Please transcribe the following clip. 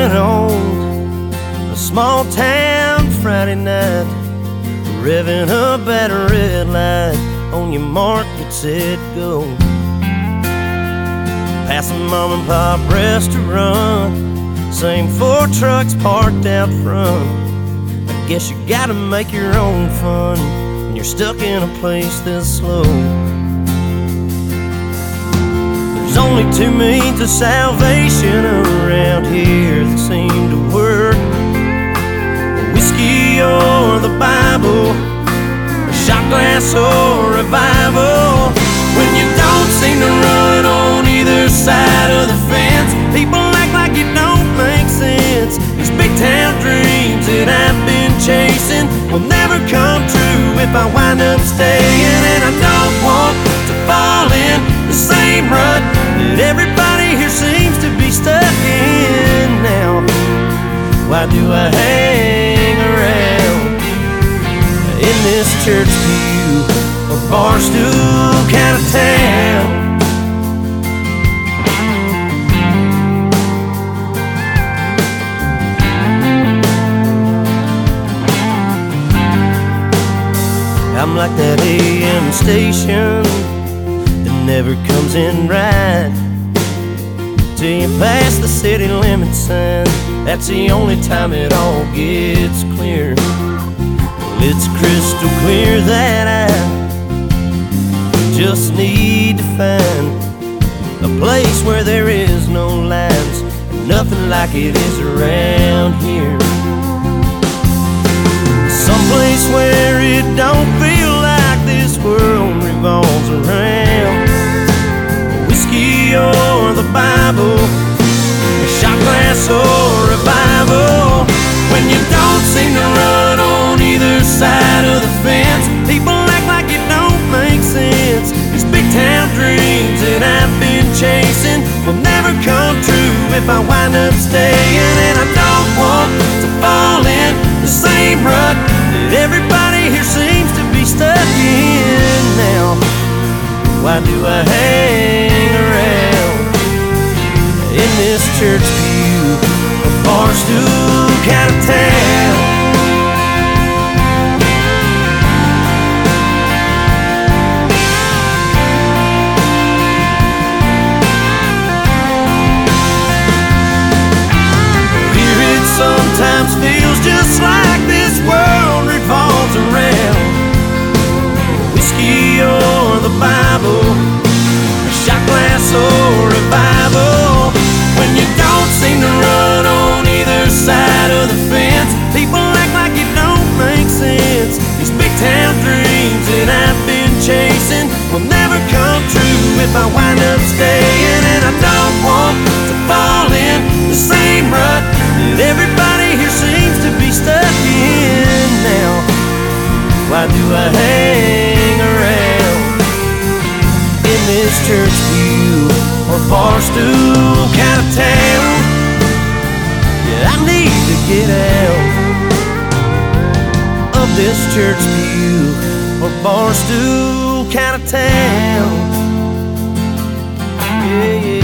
living on a small town Friday night, revving up at a red light. On your mark, get set, go. Past a mom and pop restaurant, same 4 trucks parked out front. I guess you gotta make your own fun when you're stuck in a place this slow. There's only 2 means of salvation around here that seem to work: whiskey or the Bible, a shot glass or revival. When you don't seem to run on either side of the fence, people act like it don't make sense. These big town dreams that I've been chasing will never come true if I wind up staying. And I don't want to fall in the same rut that everybody here seems to be stuck in now. Why do I hang around in this church pew or bar stool kind of town? I'm like that AM station that never comes in right till you pass the city limit sign. That's the only time it all gets clear. Well, it's crystal clear that I just need to find a place where there is no lines, and nothing like it is around here. Someplace where it don't feel like this world revolves around whiskey or the Bible, a shot glass or revival. When you don't seem to run on either side of the fence, people act like it don't make sense. These big town dreams that I've been chasing will never come true if I wind up staying. And I don't want to fall in the same rut that everybody here seems to be stuck in now. Why do I hang around in this church pew or bar stool kind of town? Here it sometimes feels just like this world revolves around whiskey or the Bible, a shot glass or revival. When you don't seem to run on either side of the fence, people act like it don't make sense. These big town dreams that I've been chasing will never come true if I wind up staying. And I don't want to fall in the same rut that everybody here seems to be stuck in now. Why do I hang around in this church pew or bar stool kind of town? Yeah, I need to get out of this church pew or bar stool kind of town. Yeah, yeah.